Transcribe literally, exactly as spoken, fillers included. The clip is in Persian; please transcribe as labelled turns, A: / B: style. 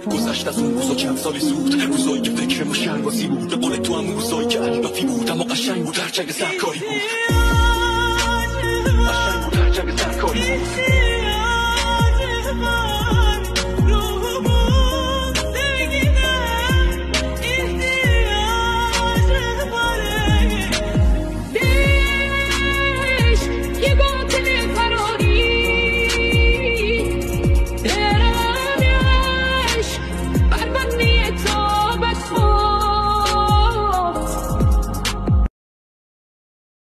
A: گذشت از اون روزا چند سالی زود، روزایی که فکر ما شنگاسی بود، به قول تو هم روزایی که علافی بود اما قشنگ بود، هر چنگ سرکاری بود، قشنگ بود هر چنگ سرکاری بود.